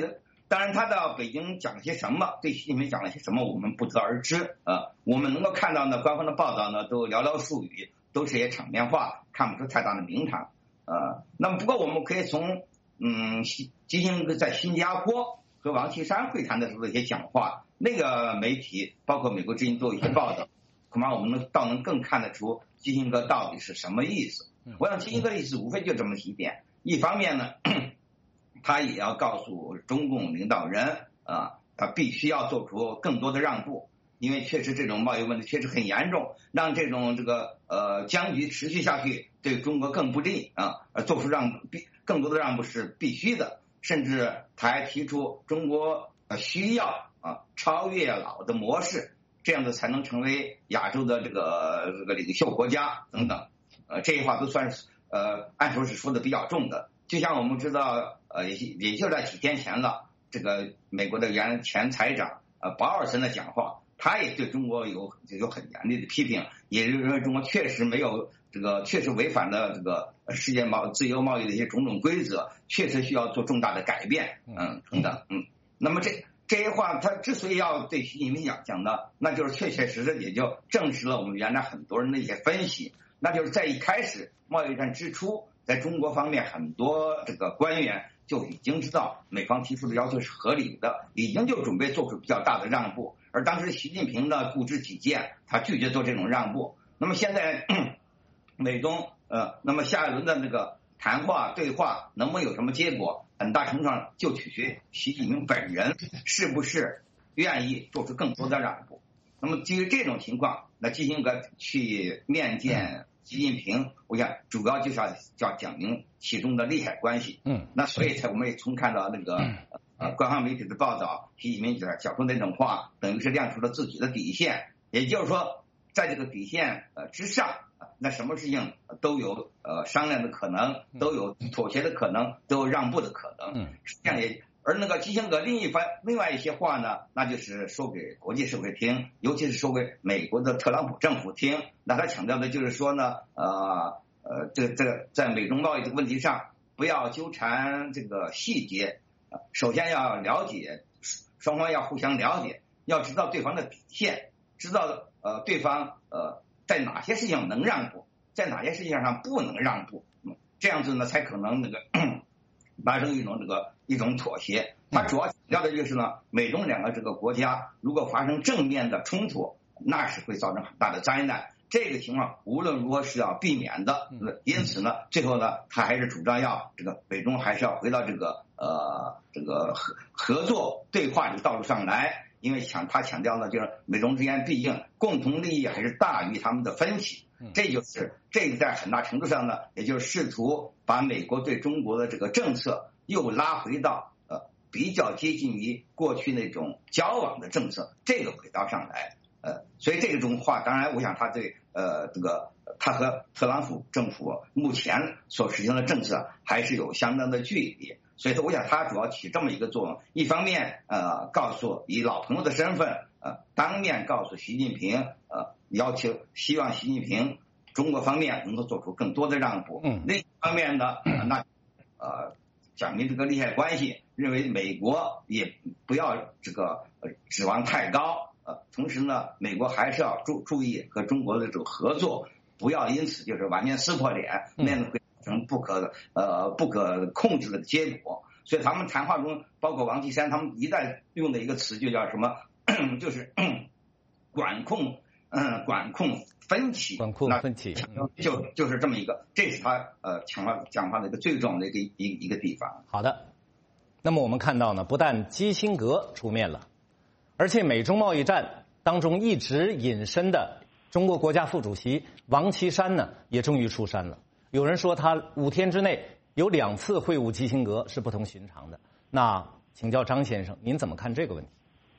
当然，他到北京讲了些什么，对习近平讲了些什么，我们不得而知。呃，我们能够看到呢，官方的报道呢，都寥寥数语，都是些场面话，看不出太大的名堂。呃，那么不过我们可以从嗯，习习近平在新加坡和王岐山会谈的时候的一些讲话，那个媒体包括美国之音都有一些报道，恐怕我们能倒能更看得出基辛格到底是什么意思。我想基辛格的意思无非就这么几点，一方面呢，他也要告诉中共领导人啊，他必须要做出更多的让步，因为确实这种贸易问题确实很严重，让这种这个呃僵局持续下去对中国更不利啊，做出让必更多的让步是必须的，甚至他还提出中国呃需要啊超越老的模式，这样子才能成为亚洲的这个这个领袖国家等等，呃这些话都算是呃按说是说的比较重的。就像我们知道，呃，也也就在几天前了，这个美国的原前财长呃保尔森的讲话，他也对中国有有很严厉的批评，也认为中国确实没有这个确实违反了这个世界贸自由贸易的一些种种规则，确实需要做重大的改变，嗯等等，嗯。那么这这些话，他之所以要对习近平讲讲呢，那就是确确实实也就证实了我们原来很多人的一些分析，那就是在一开始贸易战之初，在中国方面很多这个官员就已经知道美方提出的要求是合理的，已经就准备做出比较大的让步，而当时习近平呢固执己见，他拒绝做这种让步。那么现在美中呃，那么下一轮的那个谈话对话能不能有什么结果，很大程度上就取决于习近平本人是不是愿意做出更多的让步。那么基于这种情况，那基辛格去面见习近平，我想主要就是要要讲明其中的利害关系。嗯，那所以才我们也从看到那个呃官方媒体的报道，习近平讲出那种话，等于是亮出了自己的底线。也就是说，在这个底线呃之上，那什么事情都有呃商量的可能，都有妥协的可能，都有让步的可能。嗯，这样也。而那个基辛格另一番另外一些话呢，那就是说给国际社会听，尤其是说给美国的特朗普政府听。那他强调的就是说呢，呃呃，这个这个在美中贸易这个问题上，不要纠缠这个细节，首先要了解双方要互相了解，要知道对方的底线，知道呃对方呃在哪些事情上能让步，在哪些事情上不能让步，这样子呢才可能那个达成一种这个一种妥协。它主要强调的就是呢，美中两个这个国家如果发生正面的冲突，那是会造成很大的灾难。这个情况无论如何是要避免的。因此呢，最后呢，他还是主张要这个美中还是要回到这个呃这个合合作对话这个道路上来。因为强他强调呢，就是美中之间毕竟共同利益还是大于他们的分歧。这就是这个在很大程度上呢，也就是试图把美国对中国的这个政策又拉回到呃比较接近于过去那种交往的政策这个轨道上来。呃，所以这种话，当然我想他对呃这个他和特朗普政府目前所实行的政策还是有相当的距离。所以说，我想他主要起这么一个作用，一方面呃告诉以老朋友的身份呃当面告诉习近平呃要求希望习近平中国方面能够做出更多的让步。嗯，另一方面呢，那呃讲明这个利害关系，认为美国也不要这个呃指望太高，呃同时呢，美国还是要注注意和中国的这种合作，不要因此就是完全撕破脸，那样会成不可呃不可控制的结果。所以他们谈话中，包括王岐山他们一再用的一个词就叫什么，就是管控嗯管控分歧， 管控分歧， 就就是这么一个，这是他呃强化讲话的一个最重要的一个一一个地方。 好的，那么我们看到呢，不但基辛格出面了，而且美中贸易战当中一直隐身的中国国家副主席王岐山呢，也终于出山了。有人说他五天之内有两次会晤基辛格是不同寻常的。那请教张先生，您怎么看这个问题？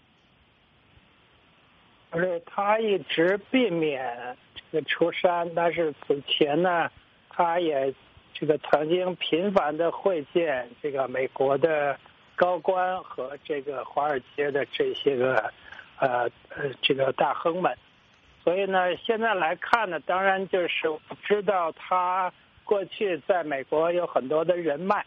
而且他一直避免这个出山，但是此前呢，他也这个曾经频繁的会见这个美国的高官和这个华尔街的这些个呃呃这个大亨们。所以呢，现在来看呢，当然就是知道他过去在美国有很多的人脉，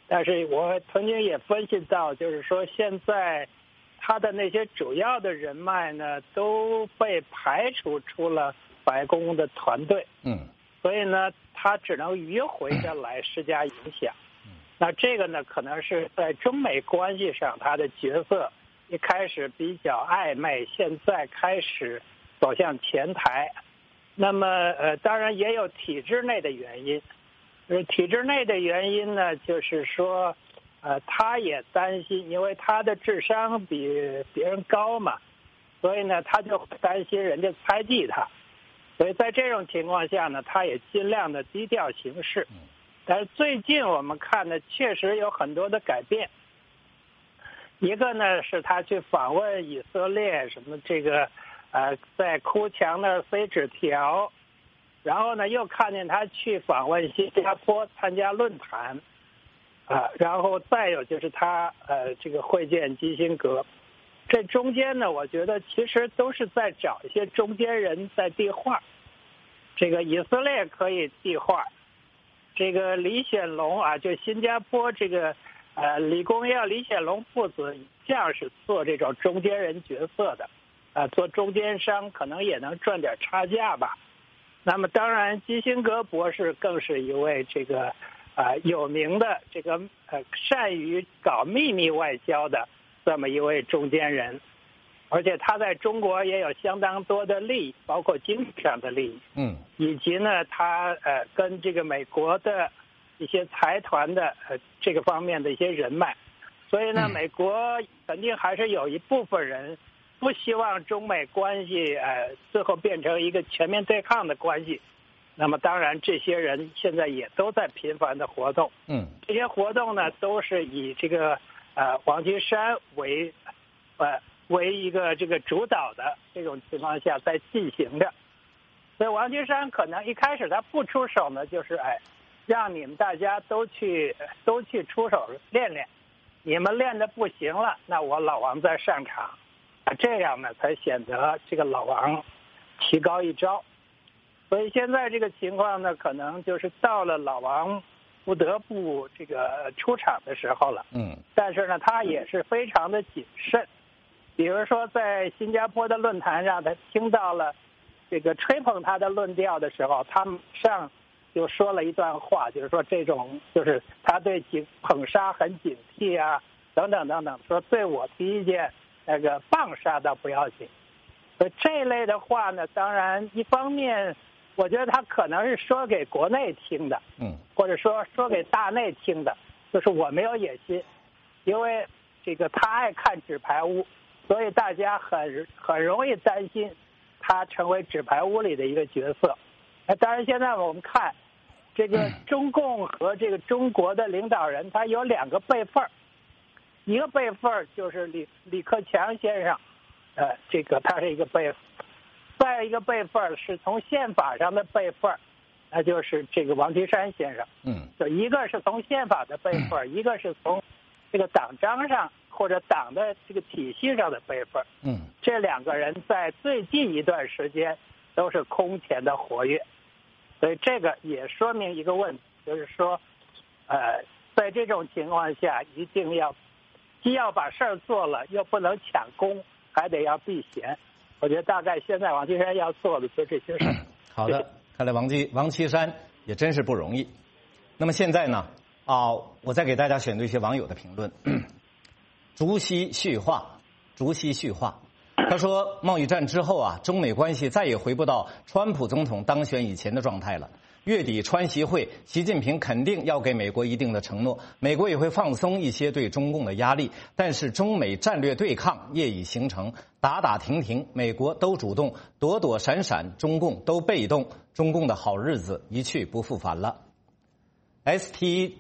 但是我曾经也分析到，就是说现在他的那些主要的人脉呢，都被排除出了白宫的团队。 嗯， 所以呢，他只能迂回的来施加影响。那这个呢，可能是在中美关系上他的角色一开始比较暧昧，现在开始走向前台。那么呃，当然也有体制内的原因。呃，体制内的原因呢，就是说，呃，他也担心，因为他的智商比别人高嘛，所以呢，他就担心人家猜忌他。所以在这种情况下呢，他也尽量的低调行事。但是最近我们看呢，确实有很多的改变。一个呢是他去访问以色列，什么这个呃在哭墙那儿塞纸条，然后呢又看见他去访问新加坡参加论坛，啊，然后再有就是他呃这个会见基辛格。这中间呢，我觉得其实都是在找一些中间人在递话。这个以色列可以递话，这个李显龙啊，就新加坡这个呃李光耀、李显龙父子这样是做这种中间人角色的，啊，做中间商可能也能赚点差价吧。那么当然，基辛格博士更是一位这个啊有名的这个呃善于搞秘密外交的这么一位中间人，而且他在中国也有相当多的利益，包括经济上的利益， 嗯， 以及呢，他呃跟这个美国的一些财团的呃这个方面的一些人脉，所以呢， 嗯、 美国肯定还是有一部分人不希望中美关系呃最后变成一个全面对抗的关系。那么当然，这些人现在也都在频繁的活动， 嗯， 这些活动呢都是以这个呃王岐山为呃。为一个这个主导的这种情况下在进行的，所以王岐山可能一开始他不出手呢，就是哎，让你们大家都去都去出手练练，你们练的不行了，那我老王再上场，啊，这样呢才显得这个老王棋高一招。所以现在这个情况呢，可能就是到了老王不得不这个出场的时候了。 嗯， 但是呢，他也是非常的谨慎。比如说，在新加坡的论坛上，他听到了这个吹捧他的论调的时候，他马上就说了一段话，就是说这种就是他对捧杀很警惕啊，等等等等，说对我第一件那个棒杀倒不要紧。所以这一类的话呢，当然一方面，我觉得他可能是说给国内听的， 嗯， 或者说说给大内听的，就是我没有野心，因为这个他爱看纸牌屋。所以大家很很容易担心他成为纸牌屋里的一个角色。那当然，现在我们看这个中共和这个中国的领导人，他有两个辈分，一个辈分就是李李克强先生，呃，这个他是一个辈分；再一个辈分是从宪法上的辈分，那就是这个王岐山先生。 嗯， 就一个是从宪法的辈分，一个是从这个党章上或者党的这个体系上的辈分， 嗯，这两个人在最近一段时间都是空前的活跃，所以这个也说明一个问题，就是说，呃，在这种情况下，一定要既要把事儿做了，又不能抢功，还得要避嫌。我觉得大概现在王岐山要做的就这些事。 好的，看来王岐王岐山也真是不容易。那么现在呢？啊，我再给大家选读一些网友的评论。竹溪续话，竹溪续话，他说，贸易战之后啊，中美关系再也回不到川普总统当选以前的状态了。月底川习会，习近平肯定要给美国一定的承诺，美国也会放松一些对中共的压力。但是中美战略对抗业已形成，打打停停，美国都主动，躲躲闪闪，中共都被动，中共的好日子一去不复返了。S T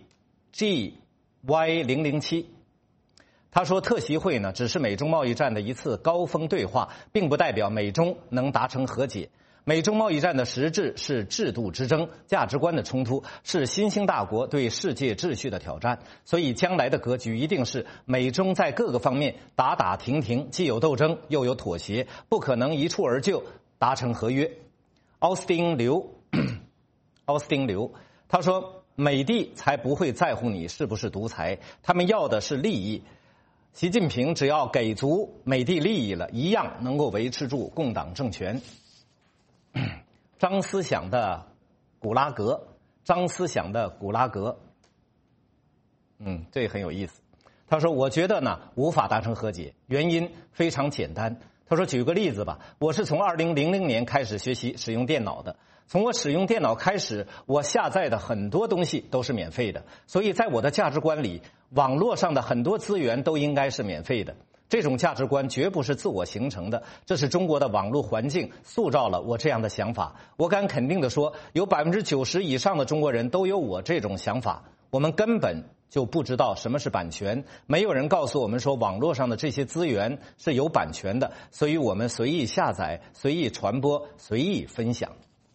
G Y 零零七，他说，特习会呢只是美中贸易战的一次高峰对话，并不代表美中能达成和解。美中贸易战的实质是制度之争、价值观的冲突，是新兴大国对世界秩序的挑战。所以将来的格局一定是美中在各个方面打打停停，既有斗争又有妥协，不可能一蹴而就达成合约。奥斯汀刘，奥斯汀刘，他说， 美帝才不会在乎你是不是独裁，他们要的是利益。习近平只要给足美帝利益了，一样能够维持住共党政权。张思想的古拉格，张思想的古拉格，嗯，这很有意思。他说：“我觉得呢，无法达成和解，原因非常简单。他说，举个例子吧，我是从二零零零年开始学习使用电脑的。从我使用电脑开始，我下载的很多东西都是免费的，所以在我的价值观里，网络上的很多资源都应该是免费的。这种价值观绝不是自我形成的，这是中国的网络环境塑造了我这样的想法。我敢肯定地说，有百分之九十以上的中国人都有我这种想法。我们根本就不知道什么是版权，没有人告诉我们说网络上的这些资源是有版权的，所以我们随意下载、随意传播、随意分享。”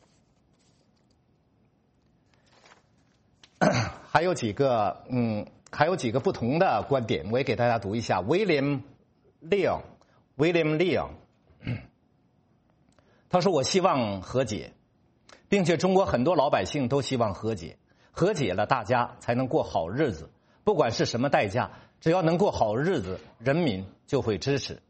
还有几个，嗯，还有几个不同的观点，我也给大家读一下。William Leon，William Leon， 他说：“我希望和解，并且中国很多老百姓都希望和解，和解了，大家才能过好日子。不管是什么代价，只要能过好日子，人民就会支持。”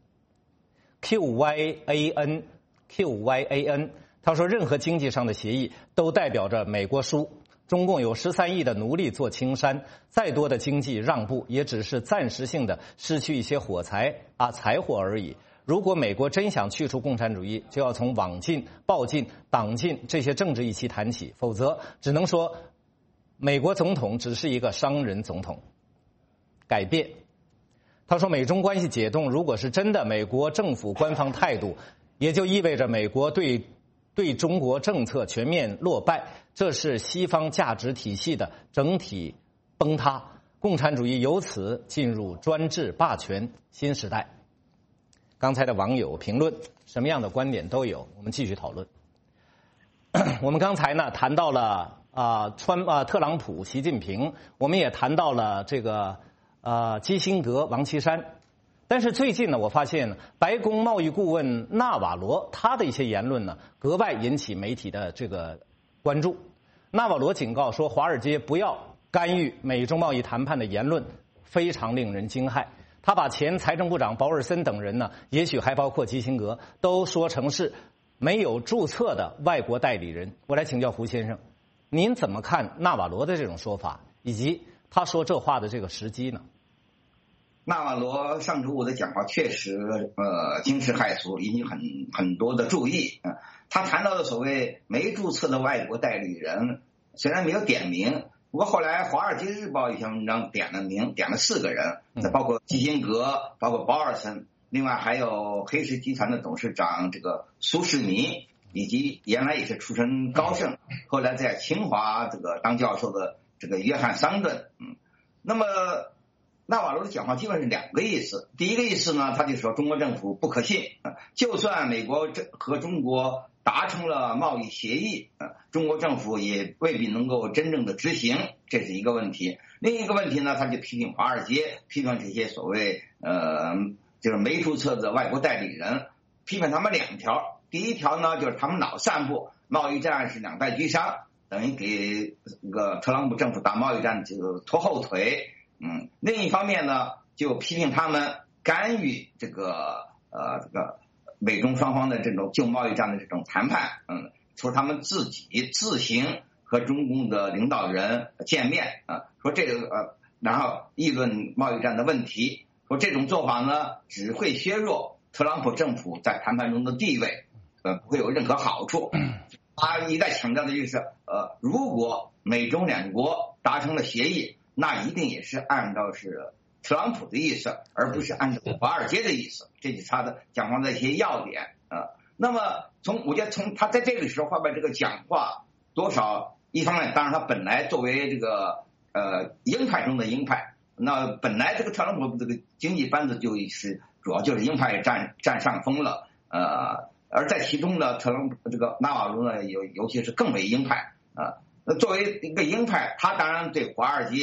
Q Y A N，Q Y A N， 他说：“任何经济上的协议都代表着美国输。中共有十三亿的奴隶做青山，再多的经济让步，也只是暂时性的失去一些火财啊财货而已。如果美国真想去除共产主义，就要从网禁、报禁、党禁这些政治议题谈起，否则只能说美国总统只是一个商人总统。”改变，他说：“美中关系解冻，如果是真的，美国政府官方态度，也就意味着美国对。”对中国政策全面落败，这是西方价值体系的整体崩塌，共产主义由此进入专制霸权新时代。刚才的网友评论，什么样的观点都有，我们继续讨论。我们刚才呢谈到了啊、呃、川啊、呃、特朗普、习近平，我们也谈到了这个呃基辛格、王岐山。但是最近呢，我发现白宫贸易顾问纳瓦罗他的一些言论呢，格外引起媒体的这个关注。纳瓦罗警告说，华尔街不要干预美中贸易谈判的言论非常令人惊骇。他把前财政部长保尔森等人呢，也许还包括基辛格，都说成是没有注册的外国代理人。我来请教胡先生，您怎么看纳瓦罗的这种说法，以及他说这话的这个时机呢？ 纳瓦罗上周五的讲话确实呃惊世骇俗，引起很很多的注意。嗯，他谈到的所谓没注册的外国代理人，虽然没有点名，不过后来《华尔街日报》一篇文章点了名，点了四个人，包括基辛格，包括保尔森，另外还有黑石集团的董事长这个苏世民，以及原来也是出身高盛，后来在清华这个当教授的这个约翰桑顿。嗯，那么纳瓦罗的讲话基本是两个意思。第一个意思呢，他就说中国政府不可信，就算美国和中国达成了贸易协议，中国政府也未必能够真正的执行，这是一个问题。另一个问题呢，他就批评华尔街，批评这些所谓呃就是没注册的外国代理人，批评他们两条。第一条呢，就是他们老散布贸易战是两败俱伤，等于给这个特朗普政府打贸易战就拖后腿。嗯，另一方面呢，就批评他们干预这个呃这个美中双方的这种就贸易战的这种谈判。嗯，说他们自己自行和中共的领导人见面啊，说这个呃，然后议论贸易战的问题，说这种做法呢只会削弱特朗普政府在谈判中的地位，呃，不会有任何好处。他一再强调的就是，呃，如果美中两国达成了协议，那一定也是按照是特朗普的意思，而不是按照华尔街的意思。这就是他的讲话的一些要点啊、呃。那么从我觉得从他在这个时候发表这个讲话，多少一方面，当然他本来作为这个呃鹰派中的鹰派，那本来这个特朗普这个经济班子就是主要就是鹰派占占上风了，呃，而在其中呢，特朗普这个纳瓦罗呢，尤尤其是更为鹰派啊。那作为一个鹰派，他当然对华尔街，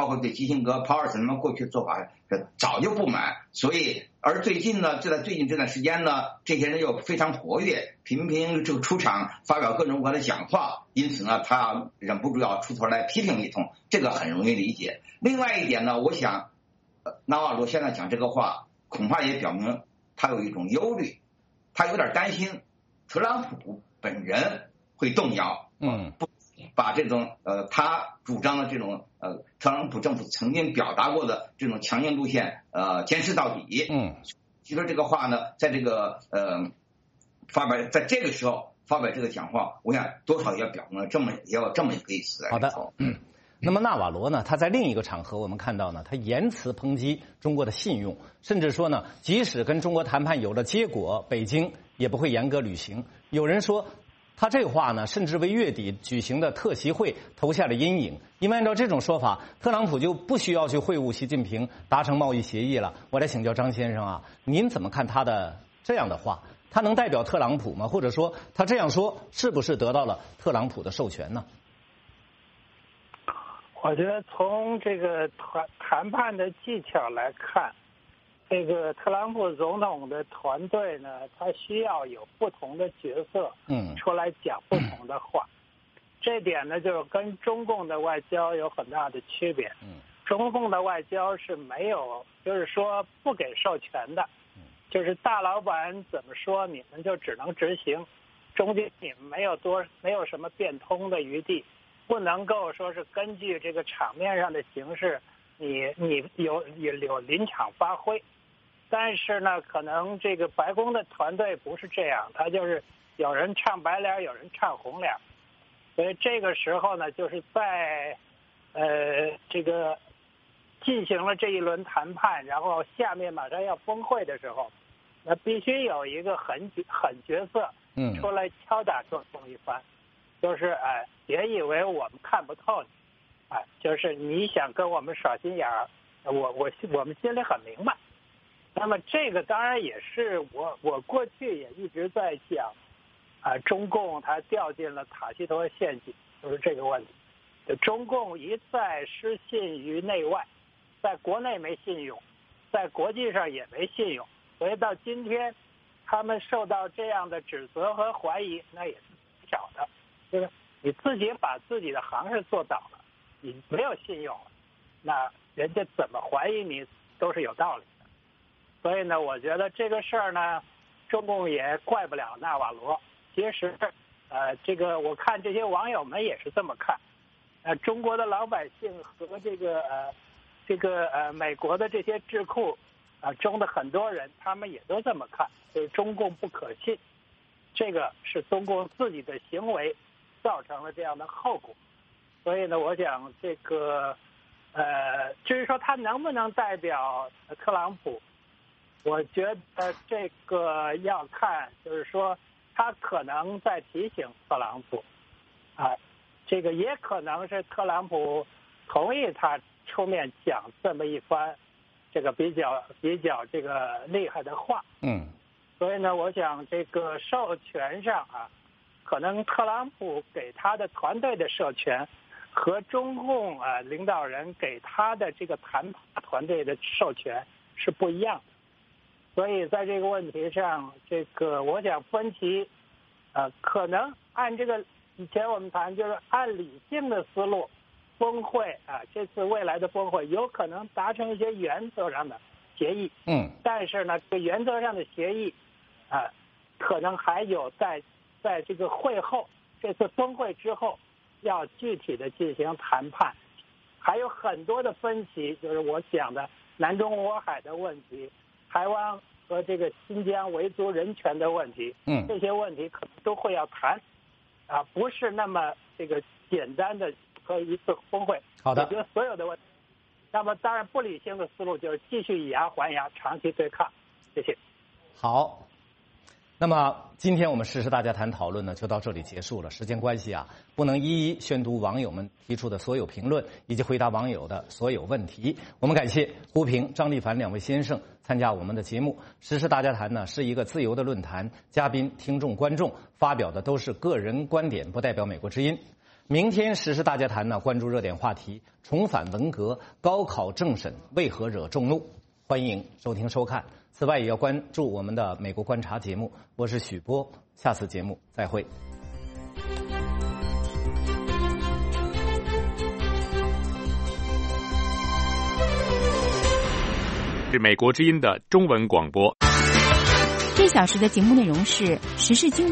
包括对基辛格、鲍尔森他们过去做法是早就不满，所以而最近呢，就在最近这段时间呢，这些人又非常活跃，频频这个出场发表各种各样的讲话，因此呢，他忍不住要出头来批评一通，这个很容易理解。另外一点呢，我想，纳瓦罗现在讲这个话，恐怕也表明他有一种忧虑，他有点担心特朗普本人会动摇， 嗯， 不把这种呃他主张的这种呃特朗普政府曾经表达过的这种强硬路线呃坚持到底。 嗯， 其实这个话呢，在这个呃发表在这个时候发表这个讲话，我想多少也表明了这么也有这么一个意思。 好的，嗯。那么纳瓦罗呢？他在另一个场合，我们看到呢，他言辞抨击中国的信用，甚至说呢，即使跟中国谈判有了结果，北京也不会严格履行。有人说，他这话呢，甚至为月底举行的特席会投下了阴影。因为按照这种说法，特朗普就不需要去会晤习近平，达成贸易协议了。我来请教张先生啊，您怎么看他的这样的话？他能代表特朗普吗？或者说，他这样说是不是得到了特朗普的授权呢？ 我觉得从这个谈谈判的技巧来看，这个特朗普总统的团队呢，他需要有不同的角色，嗯，出来讲不同的话。嗯、这点呢，就是跟中共的外交有很大的区别。嗯，中共的外交是没有，就是说不给授权的，就是大老板怎么说，你们就只能执行，中间你们没有多没有什么变通的余地。不能够说是根据这个场面上的形势，你你有有有临场发挥，但是呢，可能这个白宫的团队不是这样，他就是有人唱白脸，有人唱红脸，所以这个时候呢，就是在呃这个进行了这一轮谈判，然后下面马上要峰会的时候，那必须有一个狠狠角色出来敲打中共一番。就是哎，别以为我们看不透你，哎，就是你想跟我们耍心眼儿，我我我们心里很明白。那么这个当然也是我我过去也一直在讲，啊，中共它掉进了塔西佗陷阱，就是这个问题。中共一再失信于内外，在国内没信用，在国际上也没信用，所以到今天他们受到这样的指责和怀疑，那也是找的。就是你自己把自己的行事做倒了，你没有信用了，那人家怎么怀疑你都是有道理的。所以呢，我觉得这个事儿呢，中共也怪不了纳瓦罗。其实，呃，这个我看这些网友们也是这么看，呃，中国的老百姓和这个呃，这个呃美国的这些智库啊、呃、中的很多人，他们也都这么看，就是中共不可信，这个是中共自己的行为造成了这样的后果。所以呢，我想这个呃，至于说他能不能代表特朗普，我觉得这个要看，就是说他可能在提醒特朗普啊，这个也可能是特朗普同意他出面讲这么一番这个比较比较这个厉害的话。嗯，所以呢，我想这个授权上啊，可能特朗普给他的团队的授权和中共啊领导人给他的这个谈判团队的授权是不一样的。所以在这个问题上，这个我想分歧，呃，可能按这个以前我们谈就是按理性的思路，峰会啊，这次未来的峰会有可能达成一些原则上的协议。嗯，但是呢，这个原则上的协议啊，可能还有在。在这个会后，这次峰会之后，要具体的进行谈判，还有很多的分歧，就是我讲的南中国海的问题，台湾和这个新疆维族人权的问题，嗯，这些问题可能都会要谈，啊，不是那么这个简单的和一次峰会好的解决所有的问题。那么当然不理性的思路就是继续以牙还牙，长期对抗。谢谢。 好。那么今天我们时事大家谈讨论呢，就到这里结束了。时间关系啊，不能一一宣读网友们提出的所有评论以及回答网友的所有问题。我们感谢胡平、张立凡两位先生参加我们的节目。时事大家谈呢是一个自由的论坛，嘉宾、听众、观众发表的都是个人观点，不代表美国之音。 明天时事大家谈呢，关注热点话题，重返文革，高考政审为何惹众怒？欢迎收听收看。此外，也要关注我们的美国观察节目。我是许波，下次节目再会。 是美国之音的中文广播。 这小时的节目内容是时事经